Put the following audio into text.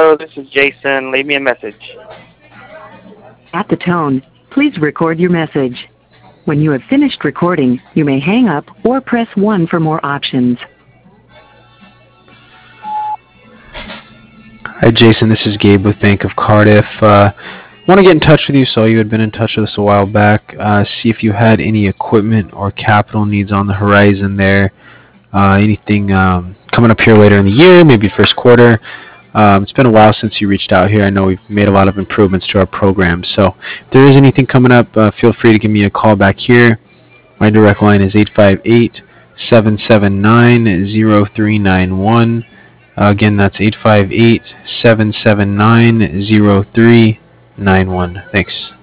Hello, this is Jason. Leave me a message. At the tone, please record your message. When you have finished recording, you may hang up or press 1 for more options. Hi, Jason. This is Gabe with Bank of Cardiff. Want to get in touch with you. Saw you had been in touch with us a while back. See if you had any equipment or capital needs on the horizon there. Anything coming up here later in the year, maybe first quarter. It's been a while since you reached out here. I know we've made a lot of improvements to our program. So if there is anything coming up, feel free to give me a call back here. My direct line is 858-779-0391. Again, that's 858-779-0391. Thanks.